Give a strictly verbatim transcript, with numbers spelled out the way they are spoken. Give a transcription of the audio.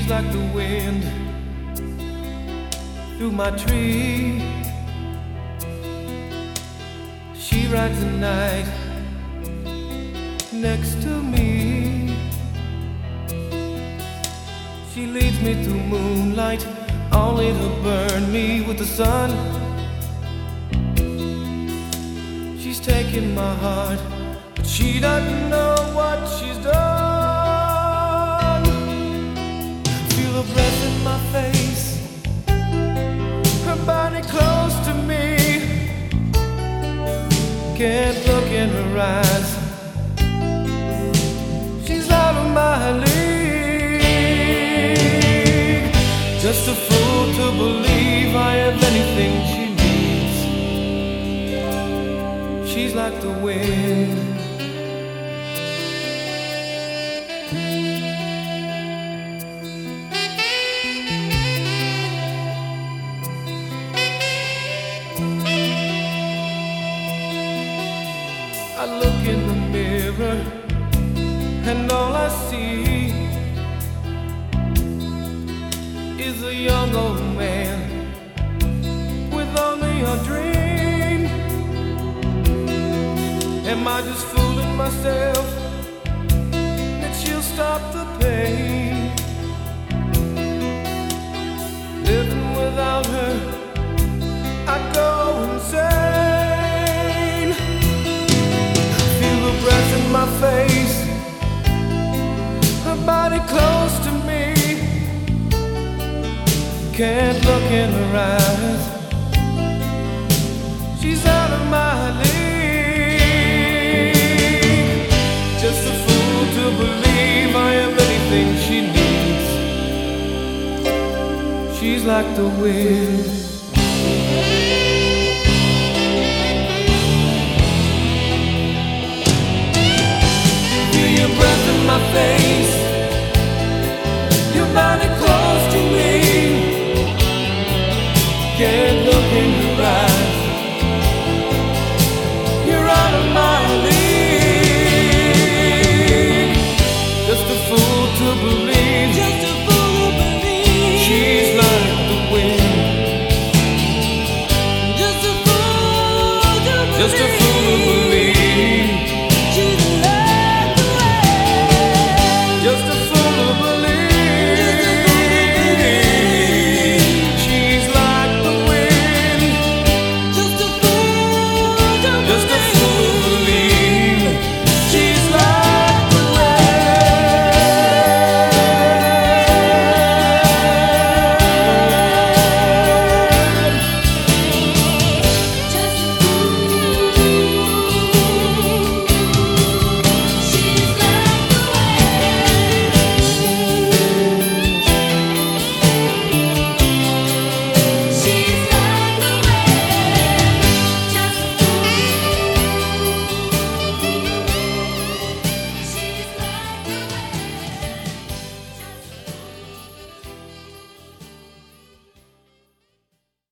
like the wind through my tree. She rides the night next to me. She leads me through moonlight, only to burn me with the sun. She's taking my heart, but she doesn't know what she's done. Feel her breath in my face, her body close to me. Can't look in her eyes, she's out of my league. Just a fool to believe I have anything she needs. She's like the wind. I look in the mirror and all I see is a young old man with only a dream. Am I just fooling myself that she'll stop the pain? Living without her, I go insane. Feel the breath in my face, her body close to me. Can't look in her eyes, she's out of my league. Just a fool to believe I am anything she needs. She's like the wind. Feel your breath in my face, your body close to me. Can't look in your eyes, you're out of my league. Just a fool to believe, just a fool to believe. She's like the wind. Just a fool to believe. Just a fool.